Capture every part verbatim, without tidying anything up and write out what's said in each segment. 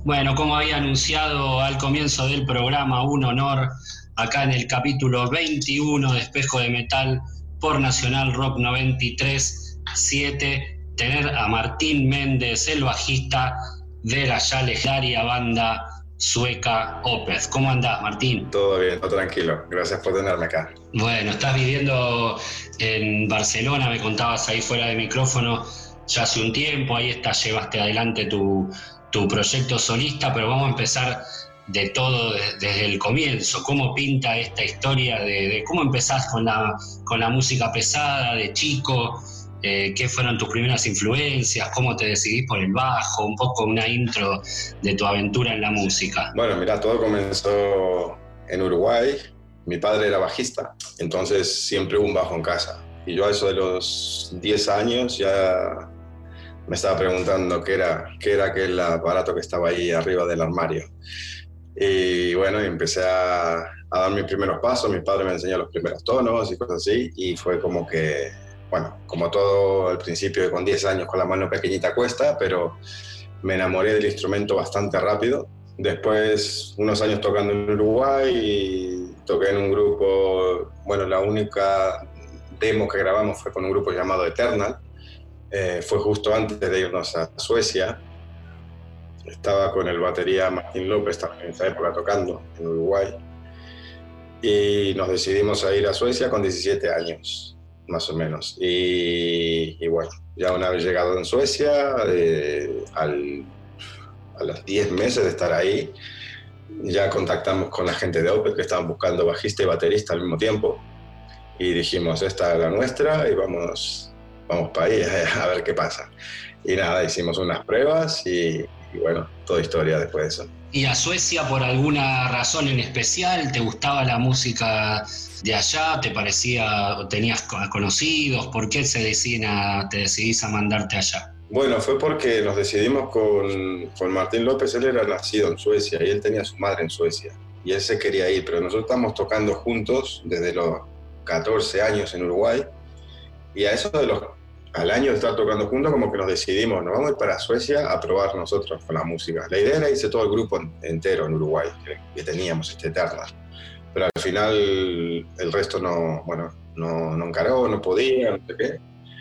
Bueno, como había anunciado al comienzo del programa, un honor acá en el capítulo veintiuno de Espejo de Metal por Nacional Rock noventa y tres punto siete, tener a Martín Méndez, el bajista de la ya legendaria banda sueca Opeth. ¿Cómo andás, Martín? Todo bien, todo tranquilo. Gracias por tenerme acá. Bueno, estás viviendo en Barcelona, me contabas ahí fuera de micrófono, ya hace un tiempo, ahí está, llevaste adelante tu, tu proyecto solista, pero vamos a empezar de todo de, desde el comienzo. ¿Cómo pinta esta historia de, de cómo empezás con la, con la música pesada de chico? Eh, ¿Qué fueron tus primeras influencias? ¿Cómo te decidís por el bajo? Un poco una intro de tu aventura en la música. Bueno, mira, todo comenzó en Uruguay. Mi padre era bajista, entonces siempre hubo un bajo en casa. Y yo a eso de los diez años ya me estaba preguntando qué era, qué era aquel aparato que estaba ahí arriba del armario. Y bueno, empecé a, a dar mis primeros pasos. Mi padre me enseñó los primeros tonos y cosas así. Y fue como que, bueno, como todo al principio, con diez años con la mano pequeñita cuesta, pero me enamoré del instrumento bastante rápido. Después, unos años tocando en Uruguay, y toqué en un grupo, bueno, la única demo que grabamos fue con un grupo llamado Eternal. Eh, fue justo antes de irnos a Suecia. Estaba con el batería Martín López, estaba en esa época tocando en Uruguay. Y nos decidimos a ir a Suecia con diecisiete años, más o menos. Y, y bueno, ya una vez llegado en Suecia, eh, al, a los diez meses de estar ahí, ya contactamos con la gente de Opeth que estaban buscando bajista y baterista al mismo tiempo. Y dijimos, esta es la nuestra y vamos, vamos para ahí a ver qué pasa. Y nada, hicimos unas pruebas y, y bueno, toda historia después de eso. ¿Y a Suecia por alguna razón en especial? ¿Te gustaba la música de allá? ¿Te parecía, tenías conocidos? ¿Por qué se deciden a, te decidís a mandarte allá? Bueno, fue porque nos decidimos con, con Martín López. Él era nacido en Suecia y él tenía a su madre en Suecia. Y él se quería ir, pero nosotros estamos tocando juntos desde los catorce años en Uruguay. Y a eso de los, al año de estar tocando juntos, como que nos decidimos, nos vamos a ir para Suecia a probar nosotros con la música. La idea era irse todo el grupo entero en Uruguay, que, que teníamos este Eternal. Pero al final el resto no, bueno, no, no encaró, no podía, no sé qué.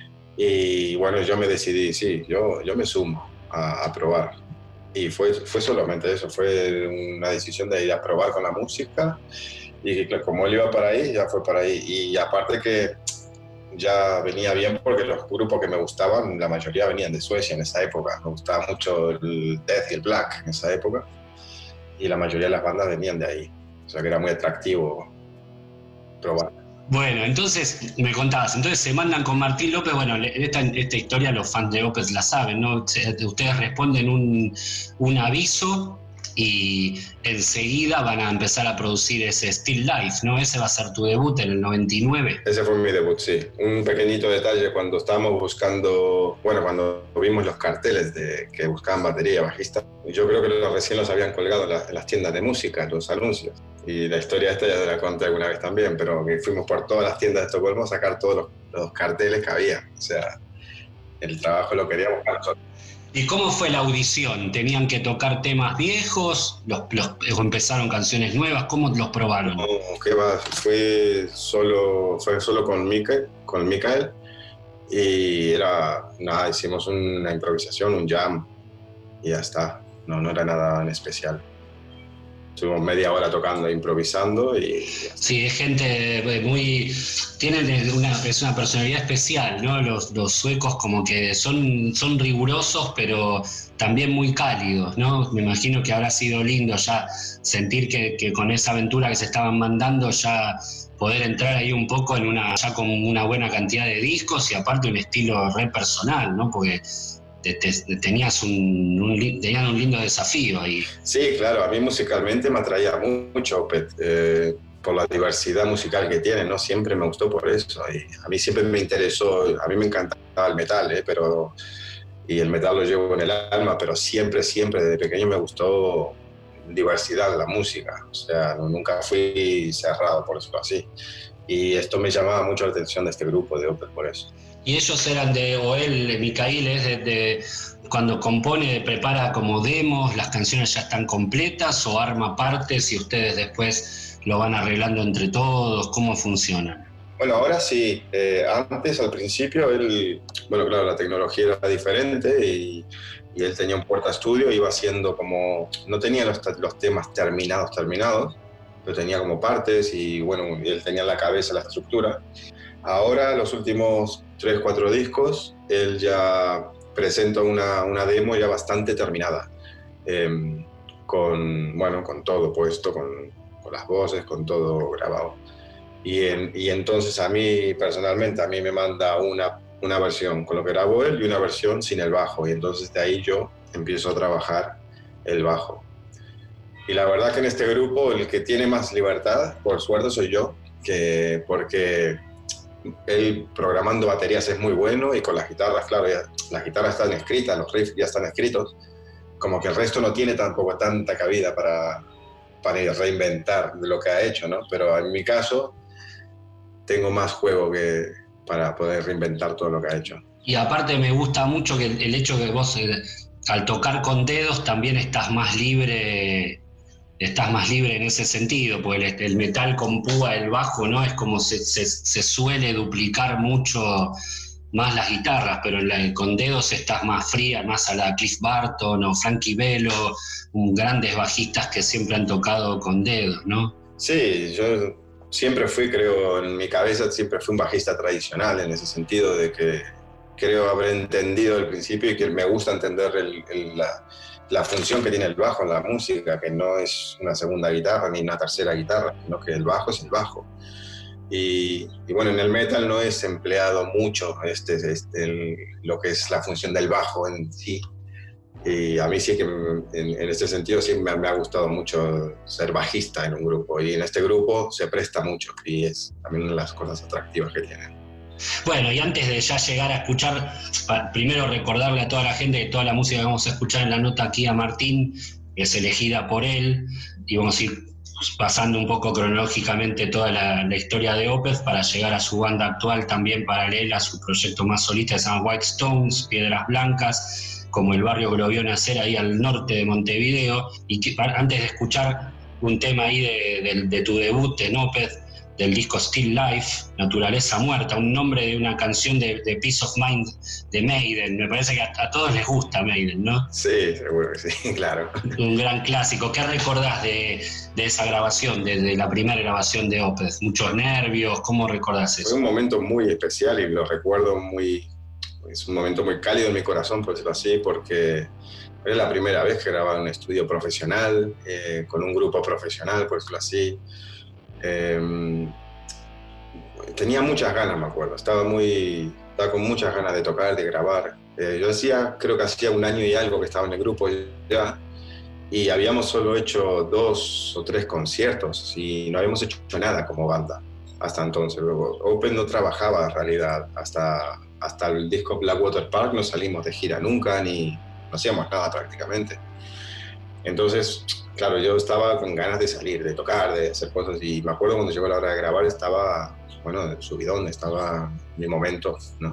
Y bueno, yo me decidí, sí, yo, yo me sumo a, a probar. Y fue, fue solamente eso, fue una decisión de ir a probar con la música. Y como él iba para ahí, ya fue para ahí. Y aparte que ya venía bien porque los grupos que me gustaban, la mayoría venían de Suecia en esa época. Me gustaba mucho el death y el black en esa época. Y la mayoría de las bandas venían de ahí. O sea que era muy atractivo probar. Bueno, entonces me contabas, entonces se mandan con Martín López. Bueno, esta, esta historia los fans de Opeth la saben, ¿no? Ustedes responden un, un aviso y enseguida van a empezar a producir ese Still Life, ¿no? Ese va a ser tu debut en el noventa y nueve. Ese fue mi debut, sí. Un pequeñito detalle, cuando estábamos buscando, bueno, cuando vimos los carteles de que buscaban batería, bajista, yo creo que los, recién los habían colgado en, la, en las tiendas de música, los anuncios. Y la historia esta ya te la conté alguna vez también, pero que fuimos por todas las tiendas de Estocolmo a sacar todos los, los carteles que había. O sea, el trabajo lo queríamos para nosotros. ¿Y cómo fue la audición? ¿Tenían que tocar temas viejos? ¿Los, los, ¿Empezaron canciones nuevas? ¿Cómo los probaron? No, ¿qué va? Fue solo, fue solo con Mikael, con Mikael. Y era, nada, hicimos una improvisación, un jam. Y ya está. No, no era nada en especial. Estuvimos media hora tocando, improvisando y... Sí, es gente muy... Tienen una, es una personalidad especial, ¿no? Los, los suecos como que son, son rigurosos, pero también muy cálidos, ¿no? Me imagino que habrá sido lindo ya sentir que, que con esa aventura que se estaban mandando ya poder entrar ahí un poco en una... ya con una buena cantidad de discos y aparte un estilo re personal, ¿no? Porque... Te, te, tenías un, un, tenían un lindo desafío ahí. Sí, claro, a mí musicalmente me atraía mucho, eh, por la diversidad musical que tiene, ¿no? Siempre me gustó por eso. Y a mí siempre me interesó, a mí me encantaba el metal, ¿eh? Pero, y el metal lo llevo en el alma, pero siempre, siempre, desde pequeño me gustó diversidad en la música. O sea, nunca fui cerrado, por decirlo así. Y esto me llamaba mucho la atención de este grupo de Opeth por eso. Y ellos eran de, o él, Micael, es de, de cuando compone, prepara como demos, las canciones ya están completas o arma partes y ustedes después lo van arreglando entre todos, ¿cómo funcionan? Bueno, ahora sí. Eh, antes, al principio, él, bueno, claro, la tecnología era diferente y, y él tenía un Porta Studio, iba haciendo como, no tenía los, los temas terminados, terminados, pero tenía como partes y bueno, él tenía en la cabeza la estructura. Ahora, los últimos tres, cuatro discos, él ya presenta una, una demo ya bastante terminada, eh, con, bueno, con todo puesto, con, con las voces, con todo grabado. Y, en, y entonces a mí, personalmente, a mí me manda una, una versión con lo que grabó él y una versión sin el bajo. Y entonces de ahí yo empiezo a trabajar el bajo. Y la verdad que en este grupo el que tiene más libertad, por suerte, soy yo, que, porque él programando baterías es muy bueno y con las guitarras, claro, ya, las guitarras están escritas, los riffs ya están escritos, como que el resto no tiene tampoco tanta cabida para, para reinventar de lo que ha hecho, ¿no? Pero en mi caso tengo más juego que para poder reinventar todo lo que ha hecho. Y aparte me gusta mucho que el, el hecho que vos eh, al tocar con dedos también estás más libre, estás más libre en ese sentido, porque el, el metal con púa, el bajo, ¿no? Es como se, se, se suele duplicar mucho más las guitarras, pero en la, con dedos estás más fría, más a la Cliff Burton o Frankie Bello, un, grandes bajistas que siempre han tocado con dedos, ¿no? Sí, yo siempre fui, creo, en mi cabeza siempre fui un bajista tradicional en ese sentido de que creo haber entendido al principio y que me gusta entender el, el, la, la función que tiene el bajo en la música, que no es una segunda guitarra ni una tercera guitarra, sino que el bajo es el bajo. Y, y bueno, en el metal no es empleado mucho este, este, el, lo que es la función del bajo en sí. Y a mí sí que en, en este sentido sí me, me ha gustado mucho ser bajista en un grupo, y en este grupo se presta mucho y es también una de las cosas atractivas que tienen. Bueno, y antes de ya llegar a escuchar, primero recordarle a toda la gente que toda la música que vamos a escuchar en la nota aquí a Martín es elegida por él, y vamos a ir pasando un poco cronológicamente toda la, la historia de Opeth para llegar a su banda actual también paralela a su proyecto más solista, que se llama White Stones, Piedras Blancas, como el barrio que lo vio nacer ahí al norte de Montevideo. Y que, antes de escuchar un tema ahí de, de, de tu debut en Opeth, del disco Still Life, Naturaleza Muerta, un nombre de una canción de, de Peace of Mind de Maiden. Me parece que a, a todos les gusta Maiden, ¿no? Sí, seguro que sí, claro. Un gran clásico. ¿Qué recordás de, de esa grabación, de, de la primera grabación de Opeth? ¿Muchos nervios? ¿Cómo recordás eso? Fue un momento muy especial y lo recuerdo muy... Es un momento muy cálido en mi corazón, por decirlo así, porque era la primera vez que grababa en un estudio profesional, eh, con un grupo profesional, por decirlo así. Eh, tenía muchas ganas, me acuerdo. Estaba, muy, estaba con muchas ganas de tocar, de grabar. Eh, yo decía, creo que hacía un año y algo que estaba en el grupo ya, y habíamos solo hecho dos o tres conciertos y no habíamos hecho nada como banda hasta entonces. Luego, Opeth no trabajaba en realidad hasta... Hasta el disco Blackwater Park no salimos de gira nunca, ni no hacíamos nada prácticamente. Entonces, claro, yo estaba con ganas de salir, de tocar, de hacer cosas, y me acuerdo cuando llegó la hora de grabar estaba, bueno, subidón, estaba en mi momento, ¿no?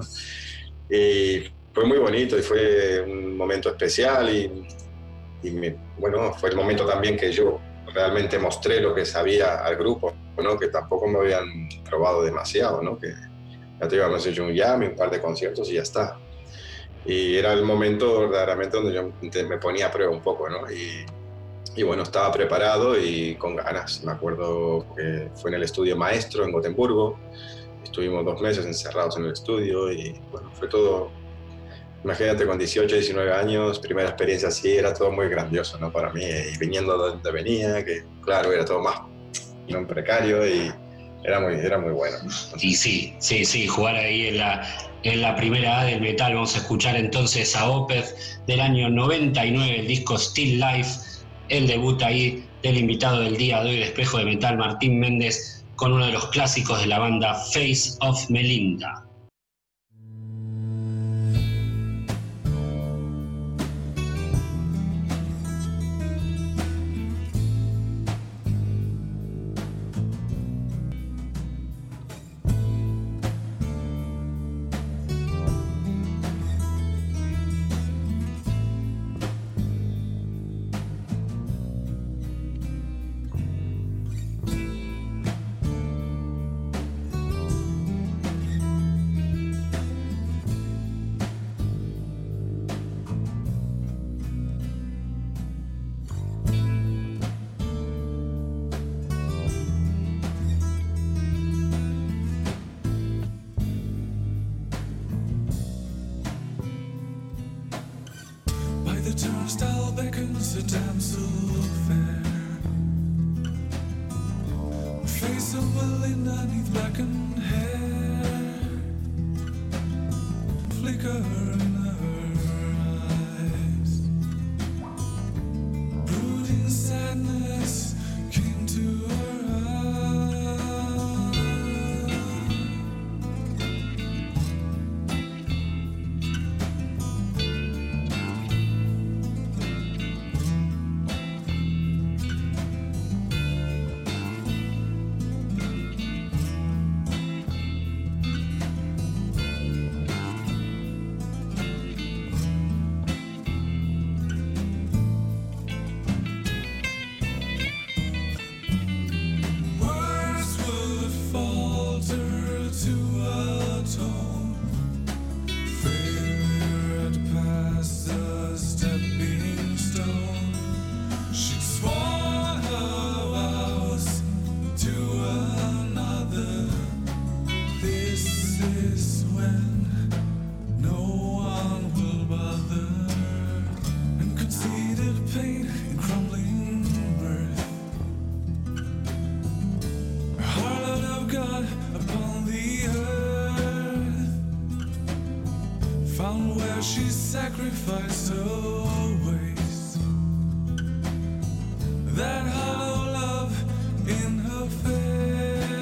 Y fue muy bonito y fue un momento especial y, y me, bueno, fue el momento también que yo realmente mostré lo que sabía al grupo, ¿no? Que tampoco me habían probado demasiado, ¿no? Que, ya te digo, hemos hecho un jam, un par de conciertos y ya está. Y era el momento verdaderamente donde yo me ponía a prueba un poco, ¿no? Y, y bueno, estaba preparado y con ganas. Me acuerdo que fue en el estudio Maestro en Gotemburgo. Estuvimos dos meses encerrados en el estudio y bueno, fue todo... Imagínate, con dieciocho, diecinueve años, primera experiencia así, era todo muy grandioso, ¿no? Para mí, y viniendo de donde venía, que claro, era todo más, ¿no?, precario y... Era muy, era muy bueno. Y sí, sí, sí, jugar ahí en la, en la primera A del metal. Vamos a escuchar entonces a Opeth del año noventa y nueve, el disco Still Life, el debut ahí del invitado del día de hoy de Espejo de Metal, Martín Méndez, con uno de los clásicos de la banda, Face of Melinda. once a damsel fair, face of Melinda neath blackened hair, flicker in her eyes, brooding sadness came to her eyes. Sacrifice always that hollow love in her face.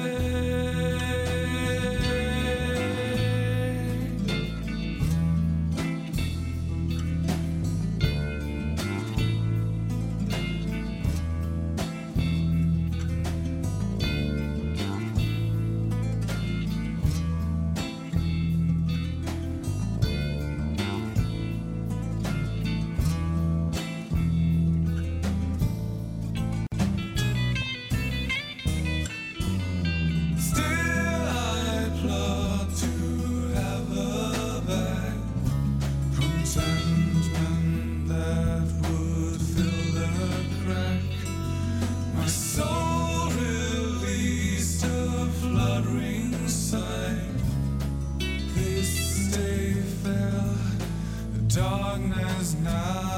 Darkness now.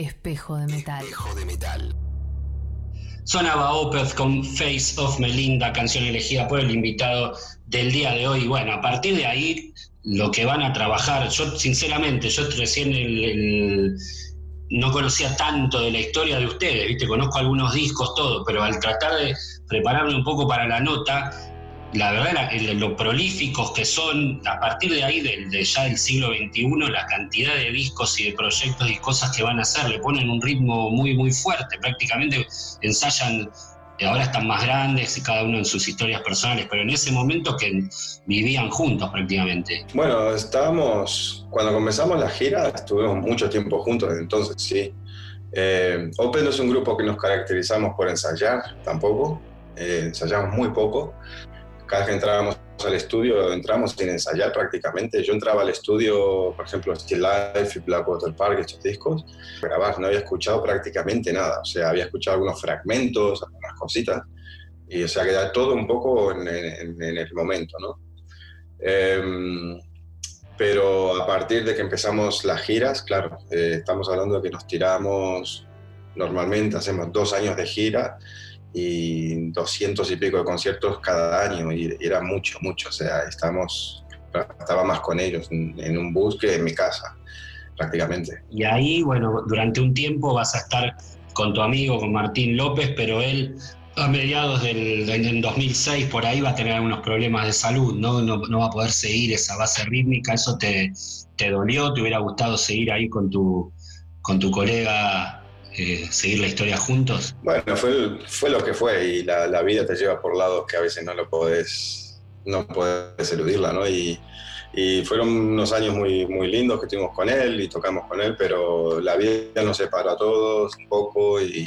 Espejo de Metal. Espejo de Metal. Sonaba Opeth con Face of Melinda, canción elegida por el invitado del día de hoy. Bueno, a partir de ahí, lo que van a trabajar, yo sinceramente, yo recién el, el, no conocía tanto de la historia de ustedes, ¿viste? Conozco algunos discos, todo, pero al tratar de prepararme un poco para la nota, la verdad, lo prolíficos que son, a partir de ahí, de, de ya del siglo veintiuno, la cantidad de discos y de proyectos y cosas que van a hacer, le ponen un ritmo muy, muy fuerte, prácticamente ensayan, ahora están más grandes, cada uno en sus historias personales, pero en ese momento que vivían juntos prácticamente. Bueno, estábamos, cuando comenzamos la gira, estuvimos mucho tiempo juntos, entonces sí. Eh, Opeth no es un grupo que nos caracterizamos por ensayar, tampoco, eh, ensayamos muy poco. Cada vez que entrábamos al estudio, entramos sin ensayar prácticamente. Yo entraba al estudio, por ejemplo, Still Life y Blackwater Park, estos discos, grabar, no había escuchado prácticamente nada. O sea, había escuchado algunos fragmentos, algunas cositas, y o sea, quedaba todo un poco en, en, en el momento, ¿no? Eh, pero a partir de que empezamos las giras, claro, eh, estamos hablando de que nos tiramos, normalmente hacemos dos años de gira, y doscientos y pico de conciertos cada año, y era mucho, mucho, o sea, estamos, estaba más con ellos en, en un bus que en mi casa, prácticamente. Y ahí, bueno, durante un tiempo vas a estar con tu amigo, con Martín López, pero él a mediados del, del dos mil seis, por ahí va a tener algunos problemas de salud, ¿no? No, no va a poder seguir esa base rítmica. ¿Eso te, te dolió? ¿Te hubiera gustado seguir ahí con tu, con tu colega? Eh, seguir la historia juntos. Bueno, fue, fue lo que fue, y la, la vida te lleva por lados que a veces no lo podés, no podés eludirla, ¿no? Y, y fueron unos años muy, muy lindos que estuvimos con él y tocamos con él, pero la vida nos separó a todos un poco, y,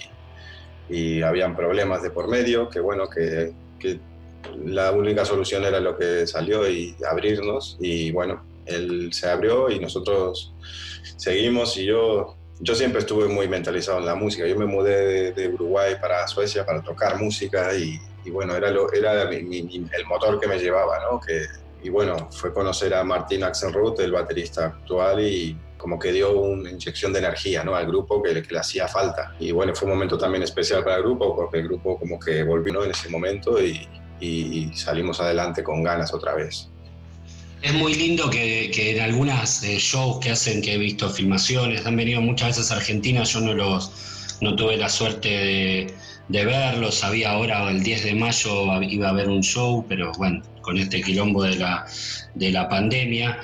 y habían problemas de por medio, que bueno, que, que la única solución era lo que salió, y abrirnos, y bueno, él se abrió y nosotros seguimos, y yo... Yo siempre estuve muy mentalizado en la música. Yo me mudé de, de Uruguay para Suecia para tocar música, y, y bueno, era, lo, era mi, mi, el motor que me llevaba, ¿no? Que, y bueno, fue conocer a Martin Axelrod, el baterista actual, y como que dio una inyección de energía, ¿no? Al grupo que, que le hacía falta. Y bueno, fue un momento también especial para el grupo, porque el grupo como que volvió, ¿no? En ese momento, y, y salimos adelante con ganas otra vez. Es muy lindo que, que en algunas eh, shows que hacen, que he visto filmaciones, han venido muchas veces a Argentina, yo no los no tuve la suerte de, de verlos, sabía ahora el diez de mayo iba a haber un show, pero bueno, con este quilombo de la, de la pandemia,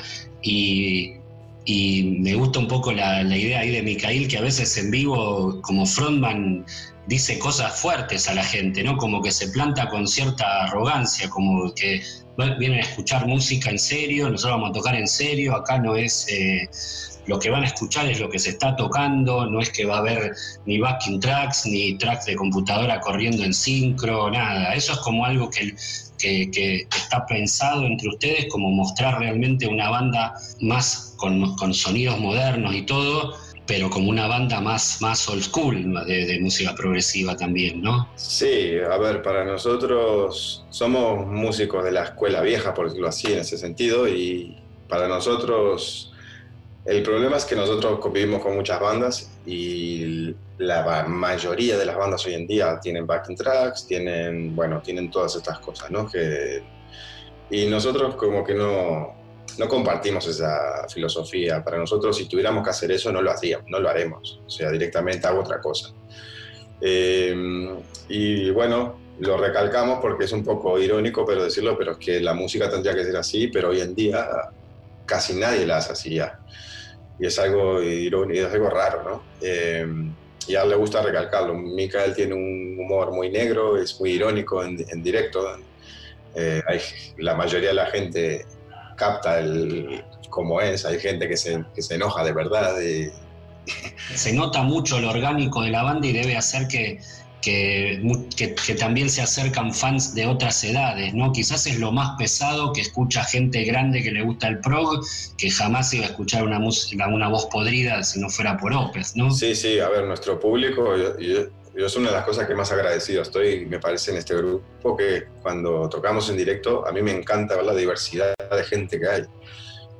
y, y me gusta un poco la, la idea ahí de Micael, que a veces en vivo como frontman dice cosas fuertes a la gente, ¿no? Como que se planta con cierta arrogancia, como que vienen a escuchar música en serio, nosotros vamos a tocar en serio, acá no es, eh, lo que van a escuchar es lo que se está tocando, no es que va a haber ni backing tracks, ni tracks de computadora corriendo en sincro, nada, eso es como algo que, que, que está pensado entre ustedes, como mostrar realmente una banda más con, con sonidos modernos y todo, pero como una banda más, más old school, de, de música progresiva también, ¿no? Sí, a ver, para nosotros somos músicos de la escuela vieja, por decirlo así, en ese sentido, y para nosotros el problema es que nosotros convivimos con muchas bandas, y la mayoría de las bandas hoy en día tienen backing tracks, tienen, bueno, tienen todas estas cosas, ¿no? Que, y nosotros como que no... No compartimos esa filosofía. Para nosotros, si tuviéramos que hacer eso, no lo hacíamos, no lo haremos. O sea, directamente hago otra cosa. Eh, y bueno, lo recalcamos porque es un poco irónico, pero decirlo, pero es que la música tendría que ser así, pero hoy en día casi nadie la hace así ya. Y es algo irónico, es algo raro, ¿no? Eh, y a él le gusta recalcarlo. Micael tiene un humor muy negro, es muy irónico en, en directo. Eh, hay, la mayoría de la gente capta el cómo es, hay gente que se, que se enoja de verdad. Y... Se nota mucho lo orgánico de la banda, y debe hacer que, que, que, que también se acercan fans de otras edades, ¿no? Quizás es lo más pesado que escucha gente grande que le gusta el prog, que jamás iba a escuchar una, música, una voz podrida si no fuera por Opeth, ¿no? Sí, sí, a ver, nuestro público, yo, yo, yo es una de las cosas que más agradecido estoy, me parece, en este grupo, que cuando tocamos en directo, a mí me encanta ver la diversidad de gente que hay.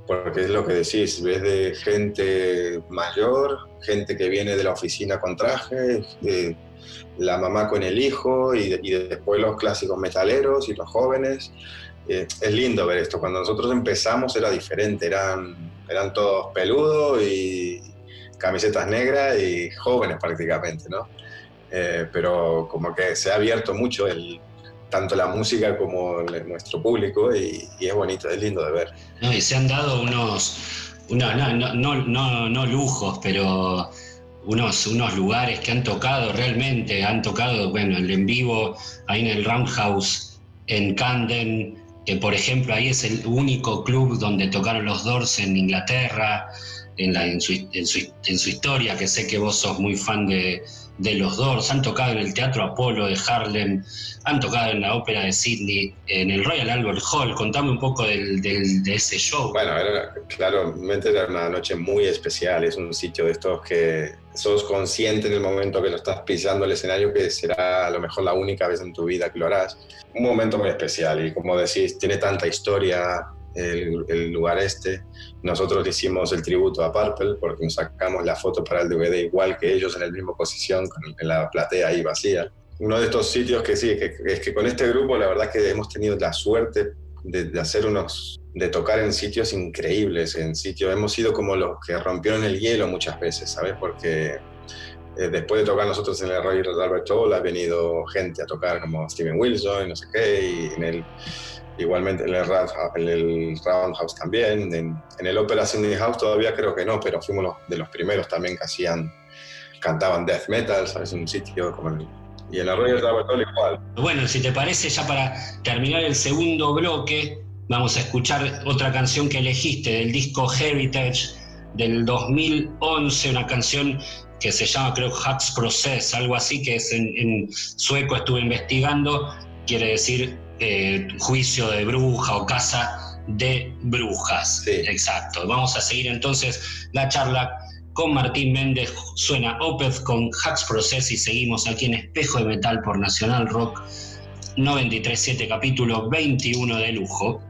porque es lo que decís, ves de gente mayor, gente que viene de la oficina con traje, de la mamá con el hijo y, de, y después los clásicos metaleros y los jóvenes. Eh, es lindo ver esto. Cuando nosotros empezamos era diferente, eran, eran todos peludos y camisetas negras y jóvenes prácticamente, ¿no? Eh, pero como que se ha abierto mucho el, tanto la música como el, nuestro público y, y es bonito, es lindo de ver. No, y se han dado unos, unos no, no, no, no, no lujos, pero unos, unos lugares que han tocado realmente, han tocado, bueno, el en vivo ahí en el Roundhouse en Camden, que por ejemplo ahí es el único club donde tocaron los Doors en Inglaterra, en, la, en, su, en, su, en su historia, que sé que vos sos muy fan de, de los Doors. Han tocado en el Teatro Apolo de Harlem, han tocado en la Ópera de Sydney, en el Royal Albert Hall. Contame un poco del, del, de ese show. Bueno, era, claramente era una noche muy especial, es un sitio de estos que sos consciente en el momento que lo estás pisando el escenario que será a lo mejor la única vez en tu vida que lo harás. Un momento muy especial y como decís, tiene tanta historia el, el lugar este. Nosotros hicimos el tributo a Purple porque nos sacamos la foto para el D V D igual que ellos en la misma posición, con la platea ahí vacía. Uno de estos sitios que sí, que, es que con este grupo la verdad que hemos tenido la suerte de, de hacer unos, de tocar en sitios increíbles, en sitios, hemos sido como los que rompieron el hielo muchas veces, ¿sabes? Porque eh, después de tocar nosotros en el Royal Albert Hall ha venido gente a tocar como Steven Wilson y no sé qué, y en el, igualmente en el, en el Roundhouse también, en, en el Opera Sydney House todavía creo que no, pero fuimos los, de los primeros también que hacían, cantaban death metal, ¿sabes? Un sitio como el, y en la Royal Albert Hall igual. Bueno, si te parece, ya para terminar el segundo bloque, vamos a escuchar otra canción que elegiste del disco Heritage del dos mil once, una canción que se llama, creo, Hux Process, algo así, que es en, en sueco, estuve investigando, quiere decir eh, juicio de bruja o casa de brujas. Sí. Exacto. Vamos a seguir entonces la charla con Martín Méndez. Suena Opeth con Hux Process y seguimos aquí en Espejo de Metal por Nacional Rock noventa y tres punto siete, capítulo veintiuno de lujo.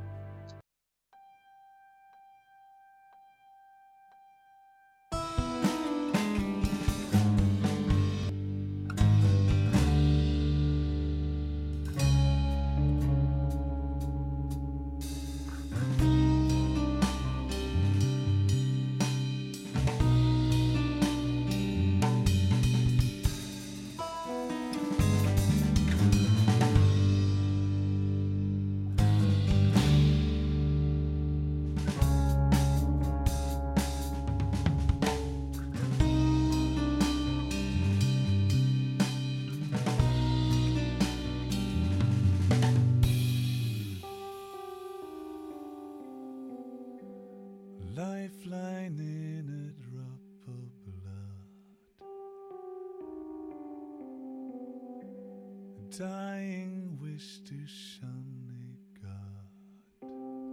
Lifeline in a drop of blood, a dying wish to shun a god,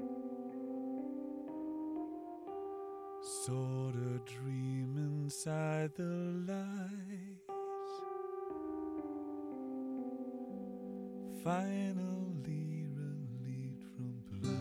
sort of dream inside the light, finally relieved from blight.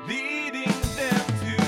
leading them to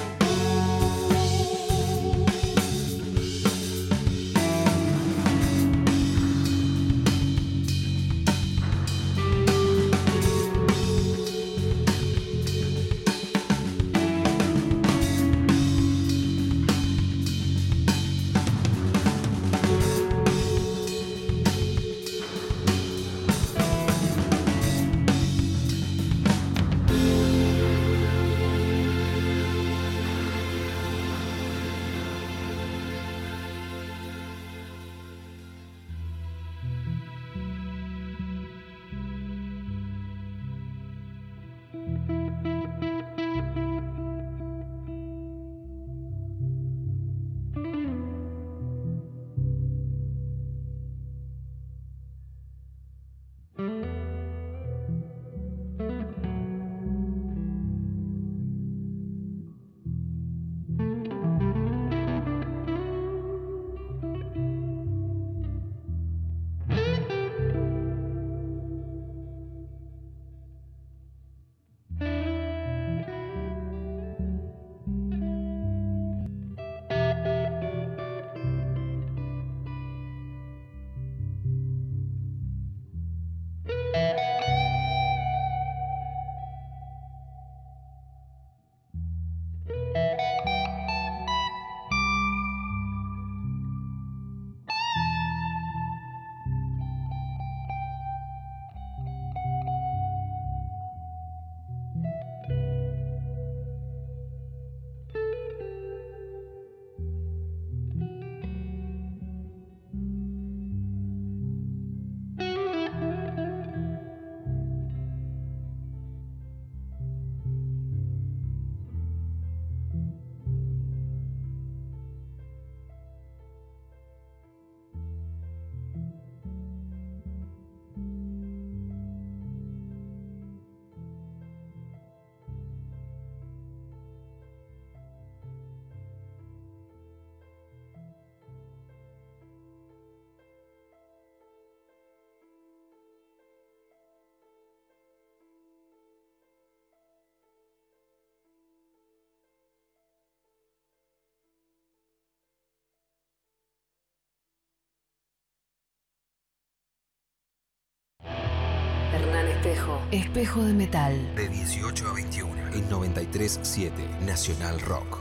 Hernán Espejo. Espejo de metal. De dieciocho a veintiuno en noventa y tres punto siete Nacional Rock.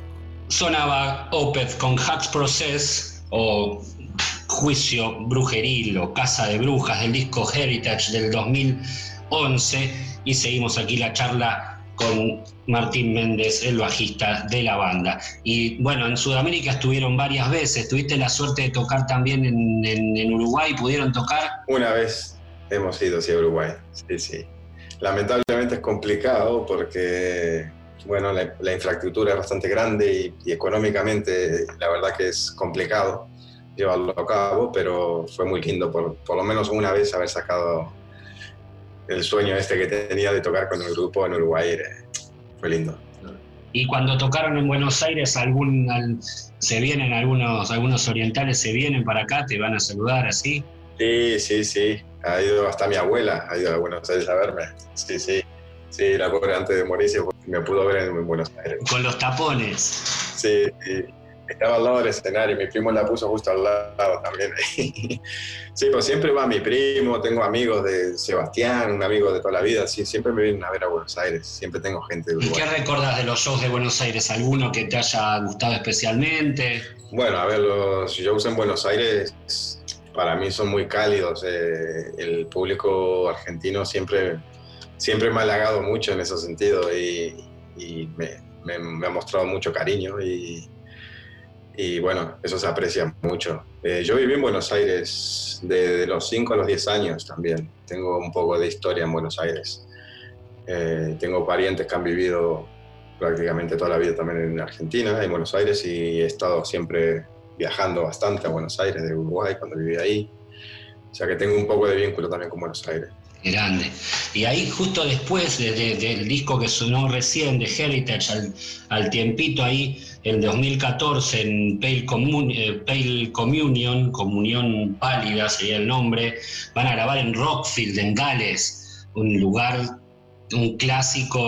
Sonaba Opeth con Hux Process o Juicio Brujeril o Casa de Brujas del disco Heritage del dos mil once y seguimos aquí la charla con Martín Méndez, el bajista de la banda. Y bueno, en Sudamérica estuvieron varias veces. ¿Tuviste la suerte de tocar también en, en, en Uruguay? ¿Pudieron tocar? Una vez hemos ido sí, a Uruguay, sí, sí. Lamentablemente es complicado porque, bueno, la, la infraestructura es bastante grande y, y económicamente la verdad que es complicado llevarlo a cabo, pero fue muy lindo por, por lo menos una vez haber sacado el sueño este que tenía de tocar con el grupo en Uruguay. Fue lindo. Y cuando tocaron en Buenos Aires, algún, al, se vienen algunos, algunos orientales, se vienen para acá, te van a saludar así. Sí, sí, sí. Ha ido hasta mi abuela, ha ido a Buenos Aires a verme. Sí, sí. Sí, la pobre antes de morirse me pudo ver en Buenos Aires. Con los tapones. Sí, sí. Estaba al lado del escenario, mi primo la puso justo al lado también. Sí, pues siempre va mi primo, tengo amigos de Sebastián, un amigo de toda la vida, sí, siempre me vienen a ver a Buenos Aires, siempre tengo gente de Uruguay. ¿Y qué recordás de los shows de Buenos Aires? ¿Alguno que te haya gustado especialmente? Bueno, a ver, los shows en Buenos Aires para mí son muy cálidos. Eh, el público argentino siempre, siempre me ha halagado mucho en ese sentido y, y me, me, me ha mostrado mucho cariño y Y bueno, eso se aprecia mucho. Eh, yo viví en Buenos Aires de, de los cinco a los diez años también. Tengo un poco de historia en Buenos Aires. Eh, tengo parientes que han vivido prácticamente toda la vida también en Argentina, en Buenos Aires, y he estado siempre viajando bastante a Buenos Aires, de Uruguay, cuando viví ahí. O sea que tengo un poco de vínculo también con Buenos Aires. Grande. Y ahí justo después de, de, del disco que sonó recién, de Heritage, al, al tiempito ahí, en dos mil catorce, en Pale, Commun eh, Pale Communion, Comunión Pálida sería el nombre, van a grabar en Rockfield, en Gales, un lugar, un clásico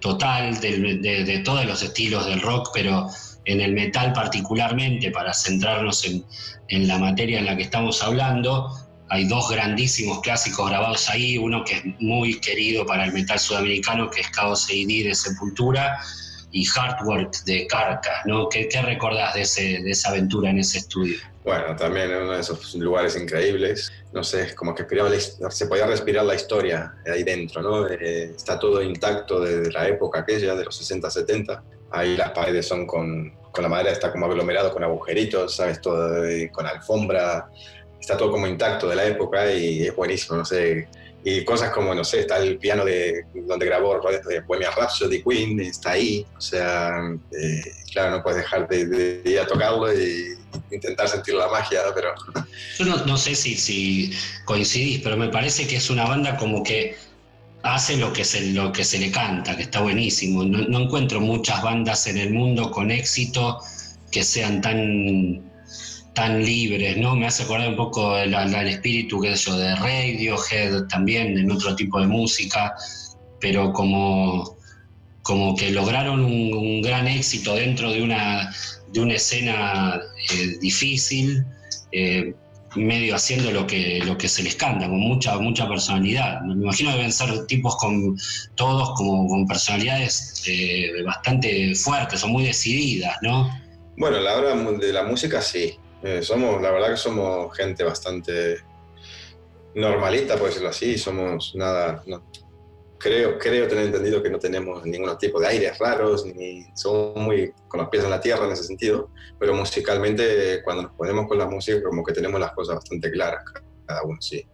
total del- de, de todos los estilos del rock, pero en el metal particularmente, para centrarnos en, en la materia en la que estamos hablando, hay dos grandísimos clásicos grabados ahí, uno que es muy querido para el metal sudamericano, que es Chaos A D de Sepultura, y Hard Work de Carcass, ¿no? ¿Qué, qué recordás de, ese, de esa aventura en ese estudio? Bueno, también en uno de esos lugares increíbles, no sé, como que respiraba la- se podía respirar la historia ahí dentro, ¿no? Eh, está todo intacto desde la época aquella, de los sesenta, setenta. Ahí las paredes son con, con la madera, está como aglomerado con agujeritos, ¿sabes? Todo eh, con alfombra, está todo como intacto de la época y es buenísimo, no sé. Y cosas como, no sé, está el piano de donde grabó de Bohemian Rhapsody, Queen, está ahí. O sea, eh, claro, no puedes dejar de, de, de ir a tocarlo y intentar sentir la magia, pero... Yo no, no sé si, si coincidís, pero me parece que es una banda como que hace lo que se, lo que se le canta, que está buenísimo. No, no encuentro muchas bandas en el mundo con éxito que sean tan, tan libres, ¿no? Me hace acordar un poco el, el espíritu, qué sé yo, de Radiohead también, en otro tipo de música, pero como, como que lograron un, un gran éxito dentro de una, de una escena eh, difícil, eh, medio haciendo lo que, lo que se les canta, con mucha, mucha personalidad. Me imagino que deben ser tipos con todos como con personalidades eh, bastante fuertes o muy decididas, ¿no? Bueno, a la hora de la música sí. Eh, somos, la verdad que somos gente bastante normalita, por decirlo así. Somos nada, no, creo, creo tener entendido que no tenemos ningún tipo de aires raros, ni somos muy con los pies en la tierra en ese sentido, pero musicalmente cuando nos ponemos con la música como que tenemos las cosas bastante claras, cada uno, sí.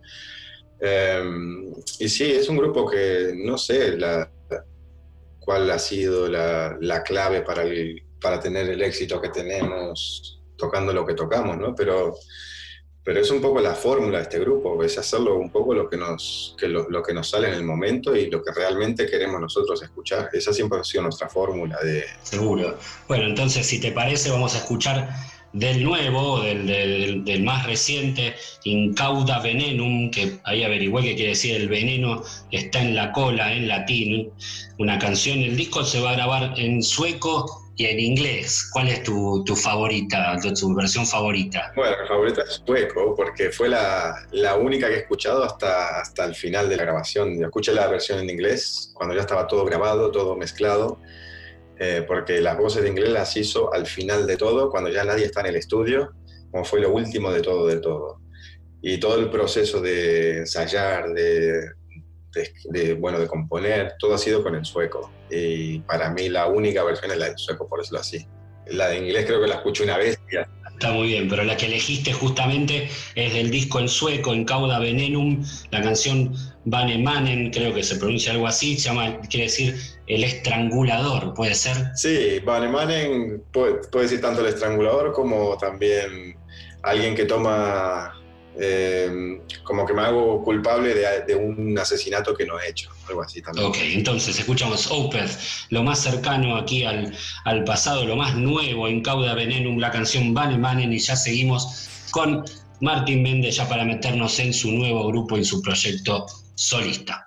Eh, y sí, es un grupo que no sé la, cuál ha sido la, la clave para, el, para tener el éxito que tenemos tocando lo que tocamos, ¿no? Pero... Pero es un poco la fórmula de este grupo, es hacerlo un poco lo que, nos, que lo, lo que nos sale en el momento y lo que realmente queremos nosotros escuchar. Esa siempre ha sido nuestra fórmula de... Seguro. Bueno, entonces, si te parece, vamos a escuchar del nuevo, del, del, del más reciente, Incauda Venenum, que ahí averigüé que quiere decir el veneno está en la cola, en latín. Una canción, el disco se va a grabar en sueco y en inglés. ¿Cuál es tu, tu favorita, tu, tu versión favorita? Bueno, mi favorita es sueco, porque fue la, la única que he escuchado hasta, hasta el final de la grabación. Yo escuché la versión en inglés, cuando ya estaba todo grabado, todo mezclado, eh, porque las voces de inglés las hizo al final de todo, cuando ya nadie está en el estudio, como fue lo último de todo, de todo. Y todo el proceso de ensayar, de... De, de, bueno, de componer, todo ha sido con el sueco. Y para mí la única versión es la del sueco, por decirlo así. La de inglés creo que la escuché una vez y ya. Está muy bien, pero la que elegiste justamente es del disco en sueco, Incauda Venenum, la canción Vanemanen, creo que se pronuncia algo así, se llama, quiere decir el estrangulador, ¿puede ser? Sí, Vanemanen puede, puede decir tanto el estrangulador como también alguien que toma... Eh, como que me hago culpable de, de un asesinato que no he hecho, algo así también. Ok, entonces escuchamos Opeth, lo más cercano aquí al, al pasado, lo más nuevo, Incauda Venenum, la canción Vanemanen, y ya seguimos con Martín Méndez ya para meternos en su nuevo grupo, en su proyecto solista.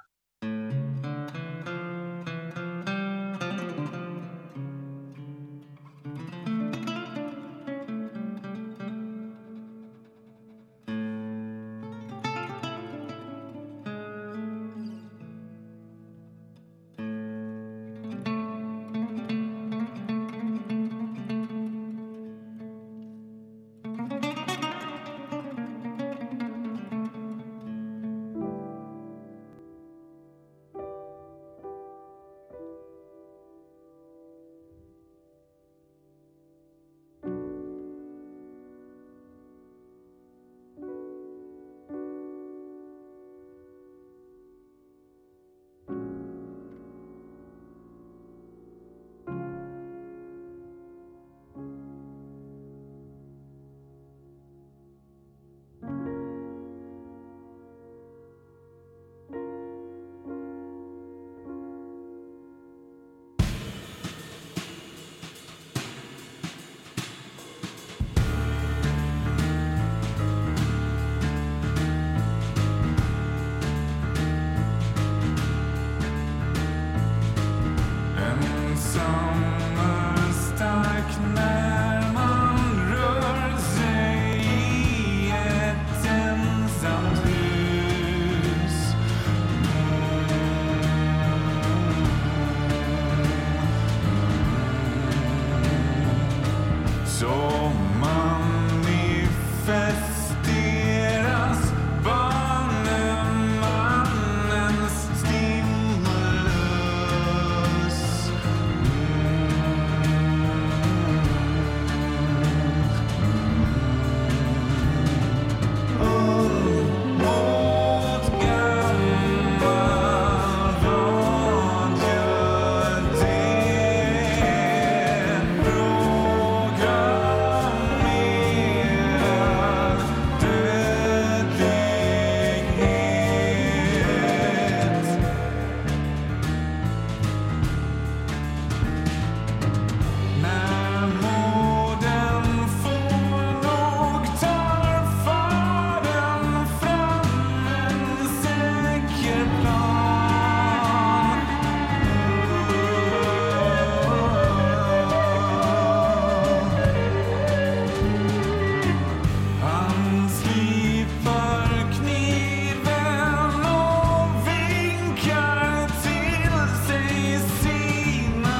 drömmer stark när man rör sig i ett ensamt hus. Så manifesteras banemannens stimulus. Ung mot gammal, vad gör det? Programmerad dödlighet. När moden får nog tar fadern fram en säker plan. Han slipar kniven och vinkar till sig sina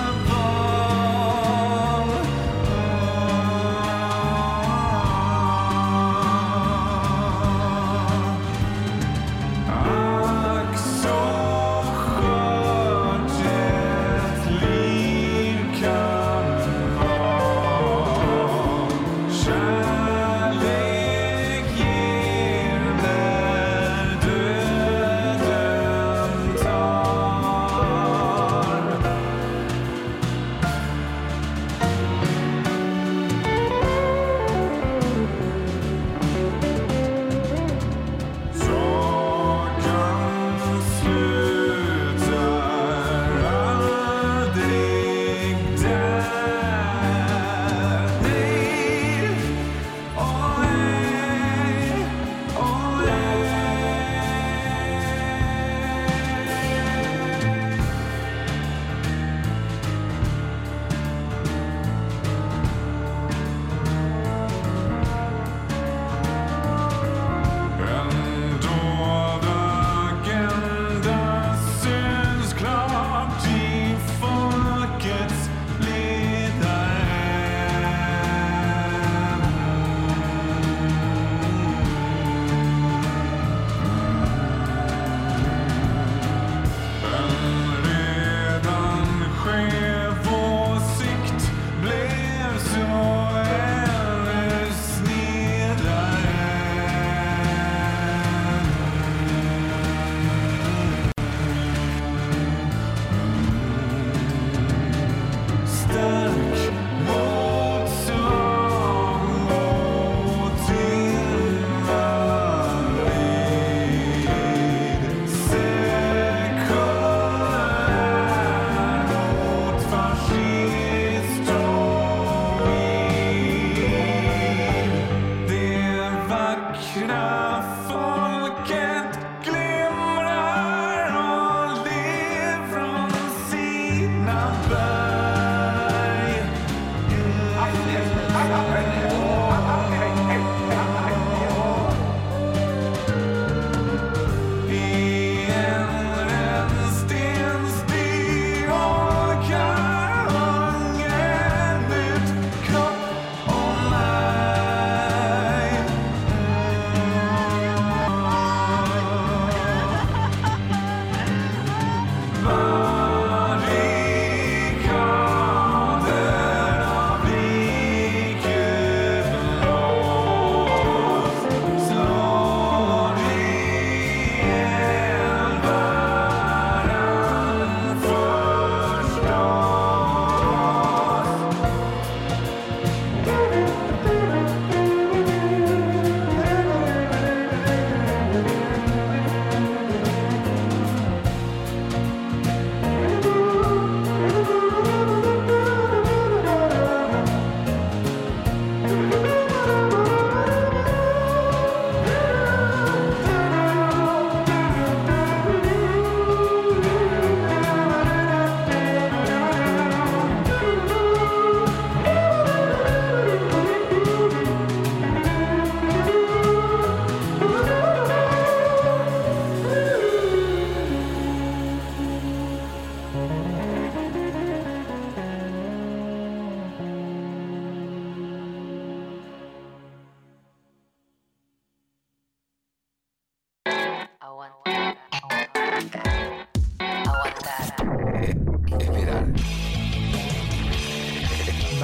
barn. Ack så skört ett liv kan vara. Kärlek ger när döden tar. Sagan slutar aldrig där. Nej, åh nej, åh Ändå agenda syns klart i folkets En redan skev åsikt blev så ännu snedare. Stark mot slag mot invalid. Sekulär mot fascistoid. Det vackra folket glimrar och ler från sina berg. I en rännstensstig orkar hungern ut kropp och märg. Barrikader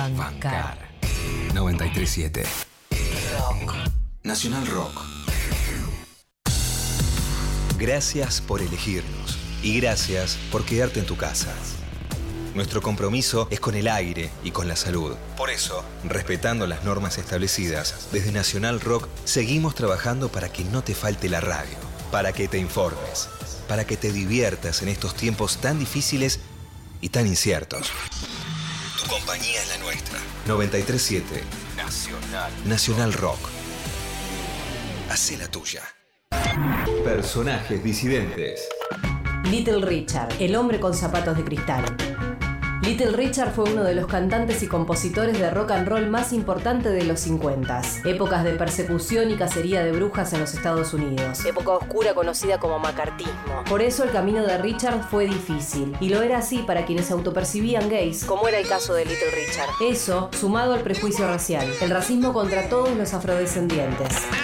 Bancar. noventa y tres siete. Rock. Nacional Rock. Gracias por elegirnos y gracias por quedarte en tu casa. Nuestro compromiso es con el aire y con la salud. Por eso, respetando las normas establecidas, desde Nacional Rock seguimos trabajando para que no te falte la radio, para que te informes, para que te diviertas en estos tiempos tan difíciles y tan inciertos. Tu compañía es la nuestra. noventa y tres siete. Nacional. Nacional Rock. Hacé la tuya. Personajes disidentes. Little Richard, el hombre con zapatos de cristal. Little Richard fue uno de los cantantes y compositores de rock and roll más importantes de los cincuenta, épocas de persecución y cacería de brujas en los Estados Unidos, época oscura conocida como macartismo. Por eso el camino de Richard fue difícil, y lo era así para quienes se autopercibían gays, como era el caso de Little Richard. Eso, sumado al prejuicio racial, el racismo contra todos los afrodescendientes.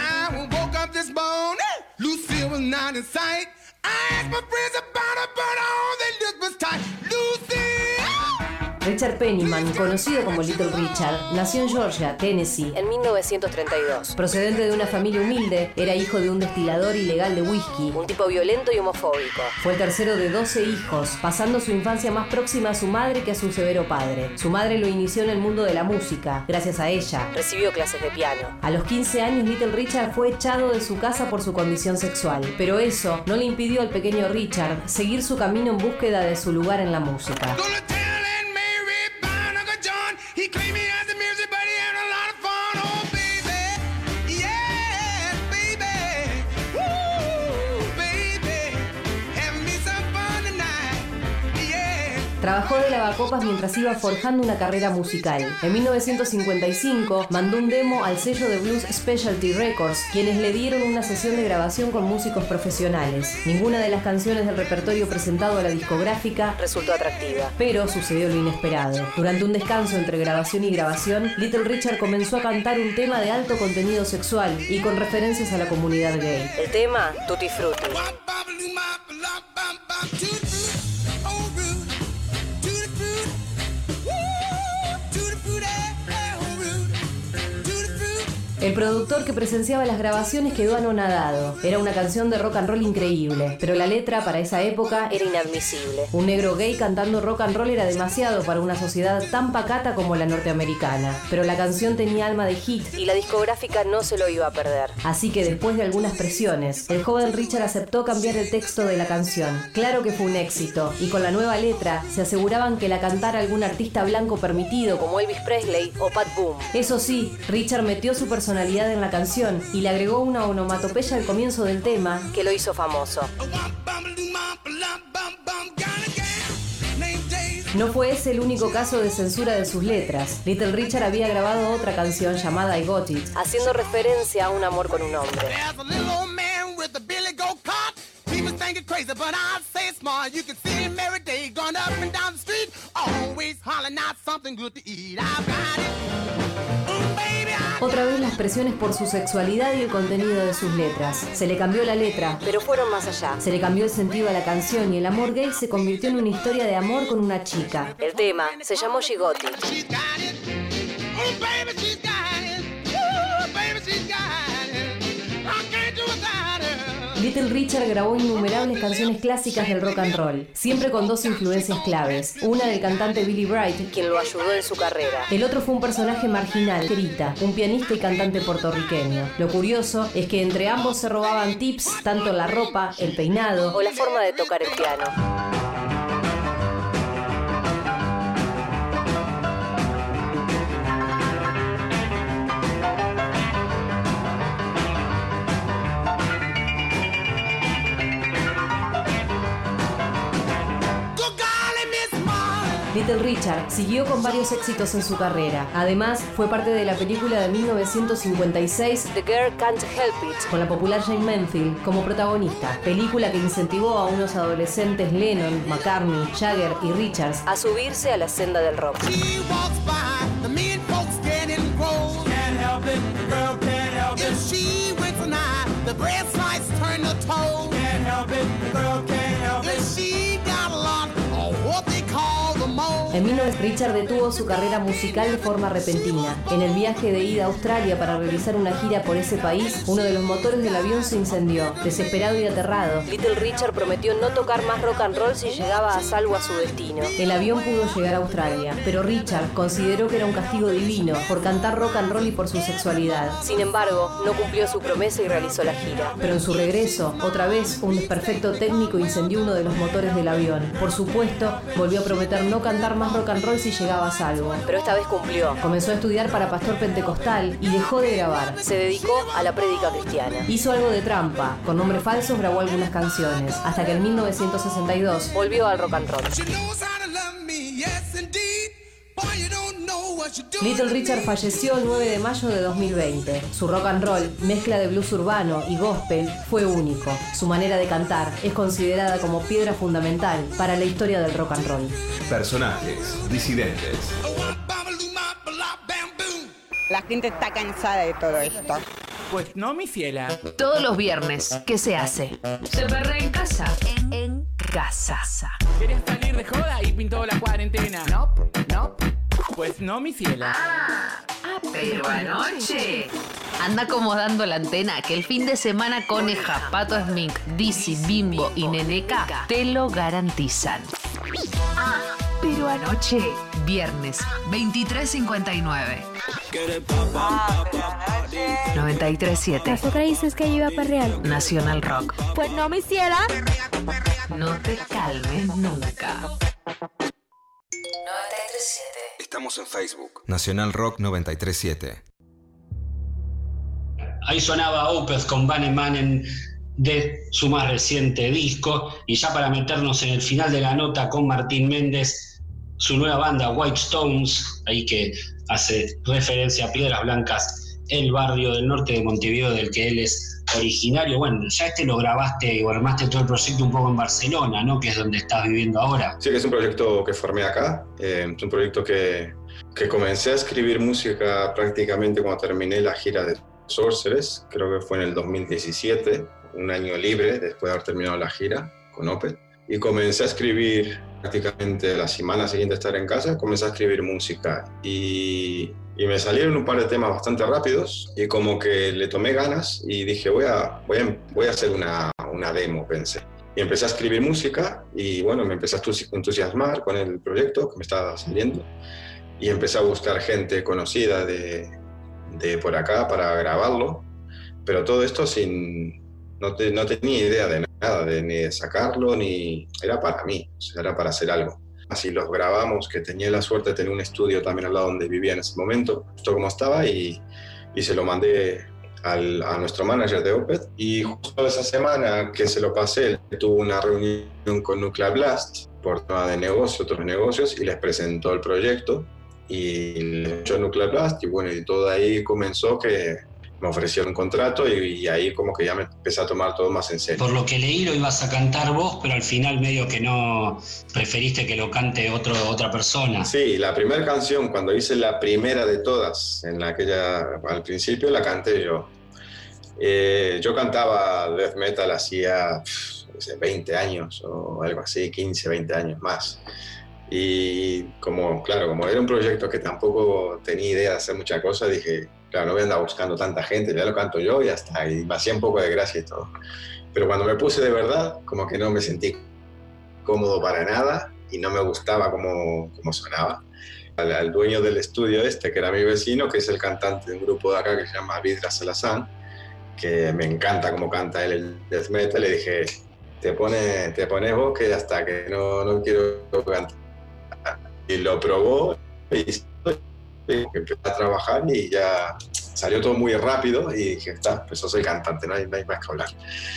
Richard Penniman, conocido como Little Richard, nació en Georgia, Tennessee, en mil novecientos treinta y dos. Procedente de una familia humilde, era hijo de un destilador ilegal de whisky, un tipo violento y homofóbico. Fue el tercero de doce hijos, pasando su infancia más próxima a su madre que a su severo padre. Su madre lo inició en el mundo de la música. Gracias a ella, recibió clases de piano. A los quince años, Little Richard fue echado de su casa por su condición sexual. Pero eso no le impidió al pequeño Richard seguir su camino en búsqueda de su lugar en la música. Trabajó de lavacopas mientras iba forjando una carrera musical. En mil novecientos cincuenta y cinco mandó un demo al sello de Blues Specialty Records, quienes le dieron una sesión de grabación con músicos profesionales. Ninguna de las canciones del repertorio presentado a la discográfica resultó atractiva, pero sucedió lo inesperado. Durante un descanso entre grabación y grabación, Little Richard comenzó a cantar un tema de alto contenido sexual y con referencias a la comunidad gay. El tema, Tutti Frutti. El productor que presenciaba las grabaciones quedó anonadado. Era una canción de rock and roll increíble, pero la letra para esa época era inadmisible. Un negro gay cantando rock and roll era demasiado para una sociedad tan pacata como la norteamericana. Pero la canción tenía alma de hit y la discográfica no se lo iba a perder. Así que después de algunas presiones, el joven Richard aceptó cambiar el texto de la canción. Claro que fue un éxito, y con la nueva letra se aseguraban que la cantara algún artista blanco permitido como Elvis Presley o Pat Boone. Eso sí, Richard metió su personalidad en la canción y le agregó una onomatopeya al comienzo del tema que lo hizo famoso. No fue ese el único caso de censura de sus letras. Little Richard había grabado otra canción llamada I Got It, haciendo referencia a un amor con un hombre. Otra vez las presiones por su sexualidad y el contenido de sus letras. Se le cambió la letra, pero fueron más allá. Se le cambió el sentido a la canción y el amor gay se convirtió en una historia de amor con una chica. El tema se llamó She Got It. Little Richard grabó innumerables canciones clásicas del rock and roll, siempre con dos influencias claves. Una del cantante Billy Bright, quien lo ayudó en su carrera. El otro fue un personaje marginal, Rita, un pianista y cantante puertorriqueño. Lo curioso es que entre ambos se robaban tips, tanto la ropa, el peinado o la forma de tocar el piano. Little Richard siguió con varios éxitos en su carrera. Además, fue parte de la película de mil novecientos cincuenta y seis The Girl Can't Help It, con la popular Jane Mansfield como protagonista. Película que incentivó a unos adolescentes Lennon, McCartney, Jagger y Richards a subirse a la senda del rock. En mil novecientos Richard detuvo su carrera musical de forma repentina. En el viaje de ida a Australia para realizar una gira por ese país, uno de los motores del avión se incendió. Desesperado y aterrado, Little Richard prometió no tocar más rock and roll si llegaba a salvo a su destino. El avión pudo llegar a Australia, pero Richard consideró que era un castigo divino por cantar rock and roll y por su sexualidad. Sin embargo, no cumplió su promesa y realizó la gira. Pero en su regreso, otra vez un desperfecto técnico incendió uno de los motores del avión. Por supuesto, volvió a prometer no cantar más rock and roll si llegaba a salvo. Pero esta vez cumplió. Comenzó a estudiar para pastor pentecostal y dejó de grabar. Se dedicó a la prédica cristiana. Hizo algo de trampa. Con nombres falsos grabó algunas canciones. Hasta que en mil novecientos sesenta y dos volvió al rock and roll. Little Richard falleció el nueve de mayo de dos mil veinte. Su rock and roll, mezcla de blues urbano y gospel, fue único. Su manera de cantar es considerada como piedra fundamental para la historia del rock and roll. Personajes, disidentes. La gente está cansada de todo esto. Pues no, mi fiela. Todos los viernes, ¿qué se hace? Se perrea en casa. En, en casa. ¿Quieres salir de joda y pintó la cuarentena? No, no. Pues no, mi fiela. Ah, ah, pero anoche. Anda acomodando la antena que el fin de semana Coneja, Pato Smink, Dizzy, Bimbo y Neneca te lo garantizan. Ah, pero anoche, viernes, veintitrés cincuenta y nueve. noventa y tres siete. ¿Acaso creíste que yo iba para real? Nacional Rock. Pues no me hiciera. No te calmes nunca. noventa y tres siete. Estamos en Facebook. Nacional Rock noventa y tres siete. Ahí sonaba Opeth con Van Manen de su más reciente disco. Y ya para meternos en el final de la nota con Martín Méndez, su nueva banda White Stones, ahí que hace referencia a Piedras Blancas, el barrio del norte de Montevideo del que él es originario. Bueno, ya este lo grabaste o armaste todo el proyecto un poco en Barcelona, ¿no? Que es donde estás viviendo ahora. Sí, que es un proyecto que formé acá. Eh, es un proyecto que, que comencé a escribir música prácticamente cuando terminé la gira de Sorceress. Creo que fue en el dos mil diecisiete, un año libre después de haber terminado la gira con Opeth. Y comencé a escribir prácticamente la semana siguiente de estar en casa, comencé a escribir música. Y, y me salieron un par de temas bastante rápidos y como que le tomé ganas y dije, voy a, voy a, voy a hacer una, una demo, pensé. Y empecé a escribir música y bueno, me empecé a entusiasmar con el proyecto que me estaba saliendo. Y empecé a buscar gente conocida de, de por acá para grabarlo. Pero todo esto sin... No, te, no tenía idea de nada, de, ni de sacarlo, ni... Era para mí, o sea, era para hacer algo. Así los grabamos, que tenía la suerte de tener un estudio también al lado donde vivía en ese momento, justo como estaba, y, y se lo mandé al, a nuestro manager de Opeth. Y justo esa semana que se lo pasé, él tuvo una reunión con Nuclear Blast por tema de negocio, otros negocios, y les presentó el proyecto. Y le echó Nuclear Blast, y bueno, y todo ahí comenzó que... me ofrecieron un contrato y, y ahí como que ya me empecé a tomar todo más en serio. Por lo que leí lo ibas a cantar vos, pero al final medio que no preferiste que lo cante otro, otra persona. Sí, la primera canción, cuando hice la primera de todas, en la que ya al principio la canté yo. Eh, yo cantaba death metal hacía pff, veinte años o algo así, quince, veinte años más. Y como, claro, como era un proyecto que tampoco tenía idea de hacer muchas cosas, dije, claro, no voy a andar buscando tanta gente, ya lo canto yo y ya está, y me hacía un poco de gracia y todo. Pero cuando me puse de verdad, como que no me sentí cómodo para nada y no me gustaba cómo, cómo sonaba. Al, al dueño del estudio este, que era mi vecino, que es el cantante de un grupo de acá que se llama Vidra Salazán, que me encanta cómo canta él el death metal, le dije, te pones te pones vos que hasta que no, no quiero cantar. Y lo probó y empecé a trabajar y ya salió todo muy rápido y dije, está, pues yo soy cantante, no hay, no hay más que hablar.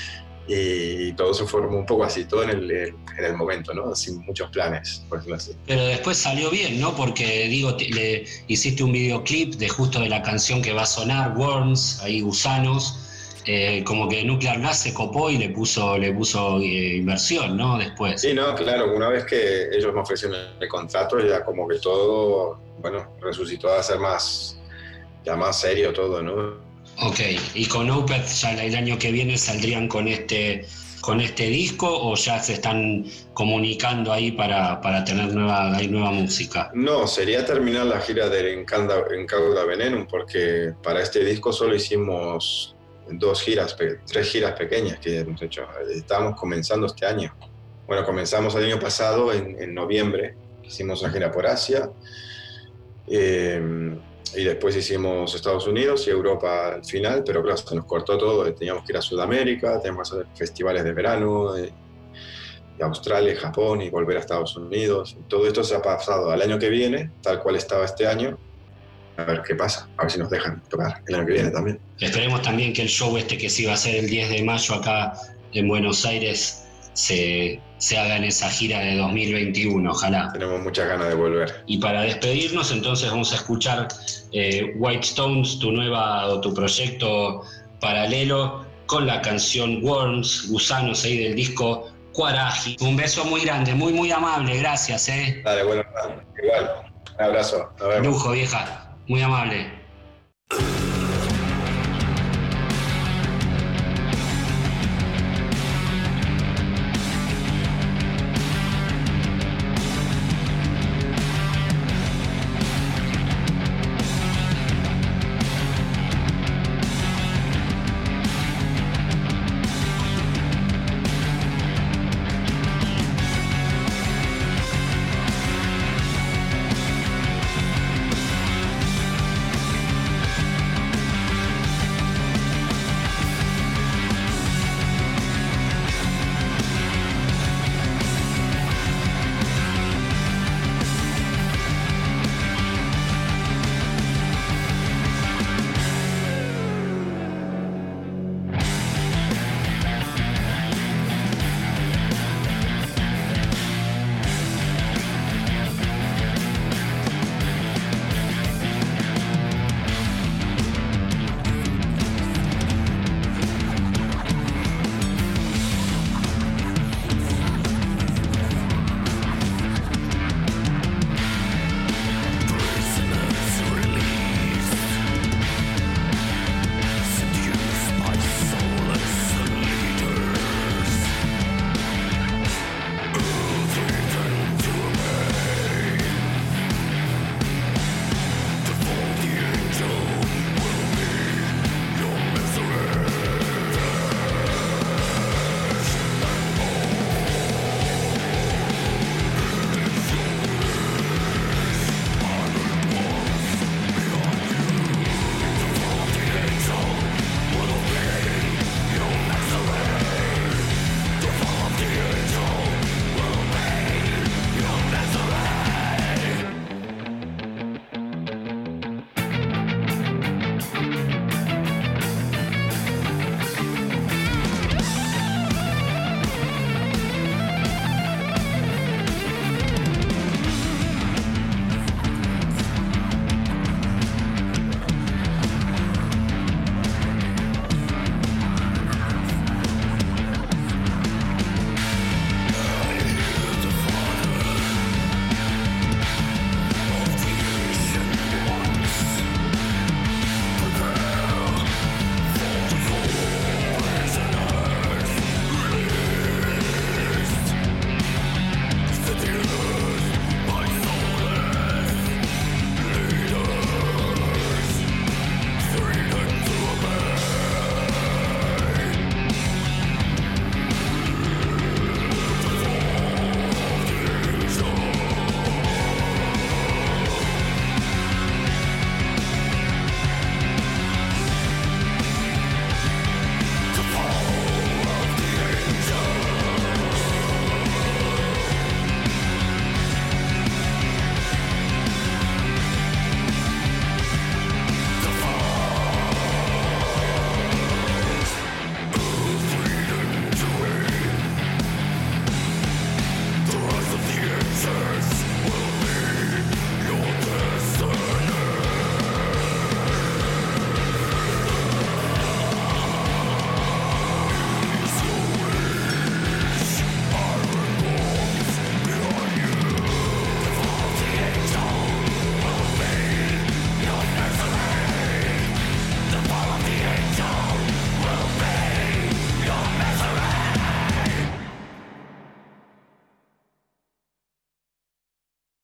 Y todo se formó un poco así, todo en el, en el momento, ¿no? Sin muchos planes, por decirlo así. Pero después salió bien, ¿no? Porque, digo, te, le hiciste un videoclip de justo de la canción que va a sonar, Worms, ahí Gusanos, eh, como que Nuclear Blast se copó y le puso, le puso eh, inversión, ¿no? Después. Sí, no, claro, una vez que ellos me ofrecieron el contrato, ya como que todo, bueno, resucitó a ser más, ya más serio todo, ¿no? Ok, y con Opeth ya el año que viene saldrían con este con este disco o ya se están comunicando ahí para, para tener nueva, hay nueva música? No, sería terminar la gira del Encauda, Encauda Venenum, porque para este disco solo hicimos dos giras, tres giras pequeñas que hemos hecho. Estábamos comenzando este año. Bueno, comenzamos el año pasado, en, en noviembre, hicimos una gira por Asia, eh, y después hicimos Estados Unidos y Europa al final, pero claro, se nos cortó todo, teníamos que ir a Sudamérica, teníamos que hacer festivales de verano, de, de Australia, Japón y volver a Estados Unidos. Todo esto se ha pasado al año que viene, tal cual estaba este año. A ver qué pasa, a ver si nos dejan tocar el año que viene también. Esperemos también que el show este que se iba a hacer el diez de mayo acá en Buenos Aires se, se haga en esa gira de dos mil veintiuno, ojalá. Tenemos muchas ganas de volver. Y para despedirnos, entonces vamos a escuchar eh, White Stones, tu nueva o tu proyecto paralelo, con la canción Worms, Gusanos, ahí del disco Cuaraji. Un beso muy grande, muy muy amable, gracias. Eh. Dale, bueno, igual. Un abrazo. Nos vemos. Lujo, vieja, muy amable.